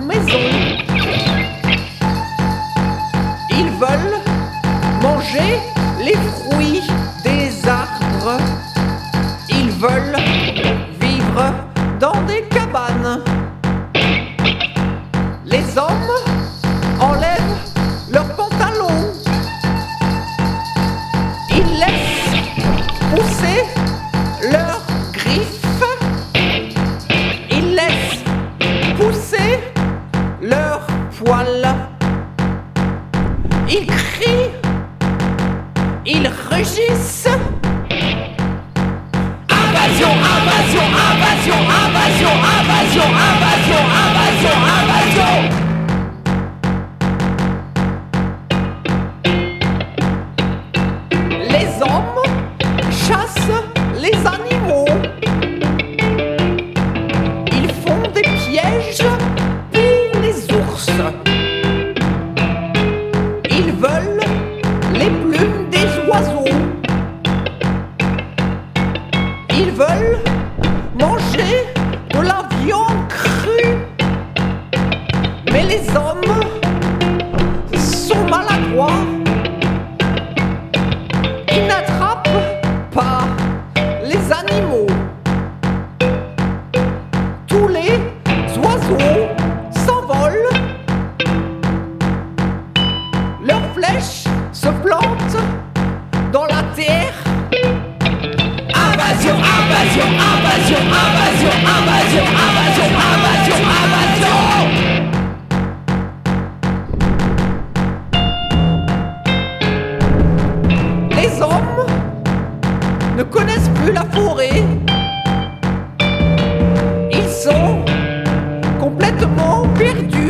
maison. Ils veulent manger les fruits des arbres. Ils veulent vivre dans des cabanes. Les hommes enlèvent leurs pantalons. Ils laissent pousser leurs griffes. Ils laissent pousser leurs poils. Ils crient. Ils rugissent. Invasion, invasion, invasion, invasion, invasion, invasion, invasion, invasion. Les hommes chassent les animaux. Ils font des pièges pour les ours. Ils veulent les plumes des oiseaux. Ils veulent manger de la viande crue. Mais les hommes sont maladroits. Ils n'attrapent pas les animaux. Tous les oiseaux s'envolent. Leurs flèches se plantent dans la terre. Invasion, invasion, invasion, invasion, invasion, invasion, invasion, invasion. Les hommes ne connaissent plus la forêt. Ils sont complètement perdus.